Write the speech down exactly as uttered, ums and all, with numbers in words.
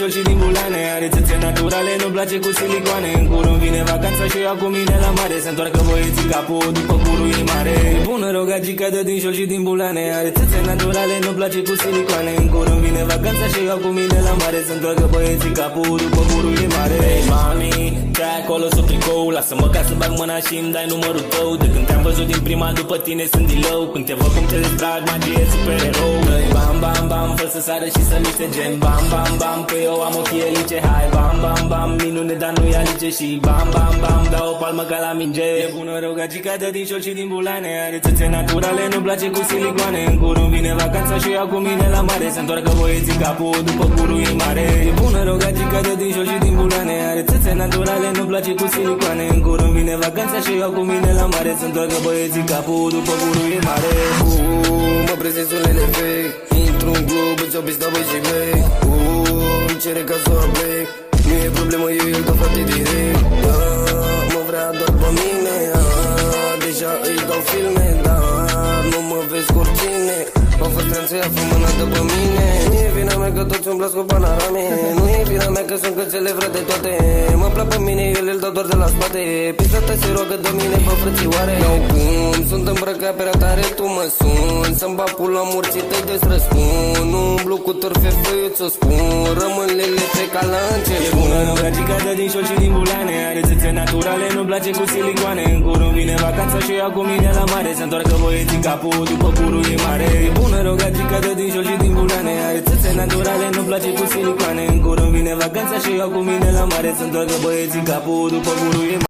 șol și din bulane. Are țâțe naturale, nu-mi place cu silicoane. În curând vine vacanța și ia cu mine la mare. Se întoarcă băieții capul după curul e mare. Bună rogagica de din șol și din bulane. Are țâțe naturale, nu-mi place cu silicoane. În curând vine vacanța și ia cu mine la mare. Se întoarcă băieții capul după curul e mare. Hey mami, ce acolo sub tricou? Lasă-mă ca să bag mâna și îmi dai numărul tău. De când te-am văzut din prima după tine sunt din low. Când te văd cum te distrag, magie supererou. Hey, bam bam bam, fă să sară și să miște gen. Bam bam bam, că eu am ochii elice. Hai bam bam bam, minune dar nu-i alice. Și bam bam bam, dau o palmă ca la minge. E bună rogagica de din șol și din bulane. Are țâțe naturale, nu-mi place cu silicoane. În curând vine vacanța și ia cu mine la mare. Se întoarcă băieții capul după curul e mare. E bună rogagica de din șol și din bulane. Are țâțe naturale, nu-mi place cu silicoane. În curând vine vacanța și ia cu mine la mare. Se întoarcă băieții capul după curul e mare. Uuu, mă prezint solele fake. Intru în club, îți o pista băi și plec. Uuu, îmi cere ca să o plec. Nu e problemă, eu îl dau frate direct. ah, Mă vrea doar pe mine, ah, deja îi dau filme. Dar nu mă vezi cu oricine. M-a fost să ia mâna după mine. Nu e vina mea că toți umblați cu panorame. Nu e vina mea că sunt cățele vreo de toate. Mă plac pe mine, eu le dau doar de la spate. Pista ta se roagă de mine, bă frățioare. Nu cum, sunt îmbrăcat pe ratare, tu mă sun. Să-mi bag pula morții tăi de-ți răspund. Nu umblu cu torfefă, eu ți-o spun. Rămân lele pe ca la început. E bună rogagica de din șol și din bulane. Are țâțe naturale, nu-mi place cu silicoane. În curând vine vacanța și ia cu mine la mare. Se întoarcă băieții capul după curul e mare. E bună rogagica de din șol și din bulane. Are țâțe naturale, nu-mi place cu silicoane. În curând vine vacanța și ia cu mine la mare. Se întoarcă băieții capul după curul e mare.